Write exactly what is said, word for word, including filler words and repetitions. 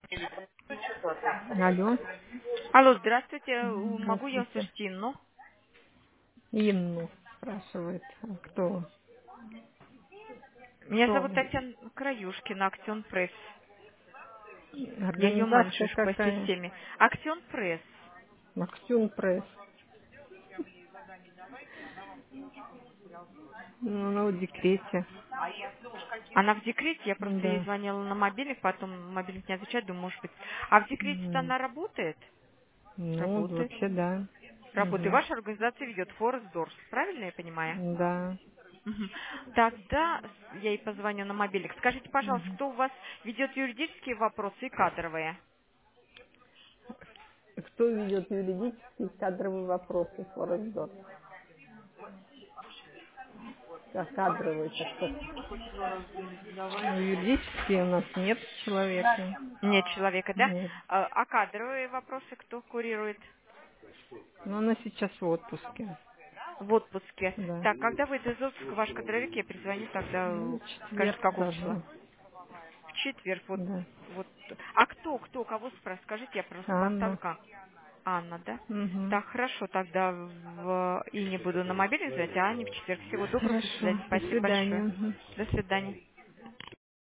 Алло, Алло, здравствуйте. У- Могу я здравствуйте. услышать Инну? Инну спрашивает, а кто? Меня Кто зовут вы? Татьяна Краюшкина, Актион Пресс. Я ее Организация менеджер по какая? системе. Актион Пресс. Максюн Пресс. Ну, она в декрете. Она в декрете, я просто ей Да. звонила на мобильник, потом мобильник не отвечает, думаю, может быть. А в декрете-то М. она работает? Ну, Работает. вообще да. Работает. Угу. Ваша организация ведет Форест Дорс, правильно я понимаю? Да. Мгм. Тогда я ей позвоню на мобильник. Скажите, пожалуйста, Мгм. кто у вас ведет юридические вопросы и кадровые? Кто ведет юридические и кадровые вопросы Форекс-Дот? А кадровые это кто? Ну, юридические у нас нет человека. Нет человека, да? Нет. А а кадровые вопросы кто курирует? Но она сейчас в отпуске. В отпуске. Да. Так, когда выйдет из отпуска ваш кадровик, я перезвоню тогда, Ну, э, в скажите, четверг какого числа? должна. В четверг, вот, Да. вот. А кто, кто, кого спрашивать? Скажите, я просто поставлю Анна. как? Анна, да? Угу. Так, хорошо, тогда в... и не буду на мобильный звонить, а Ане в четверг. Всего доброго, до Хорошо. свидания, До спасибо свидания. большое. Мгм. До свидания.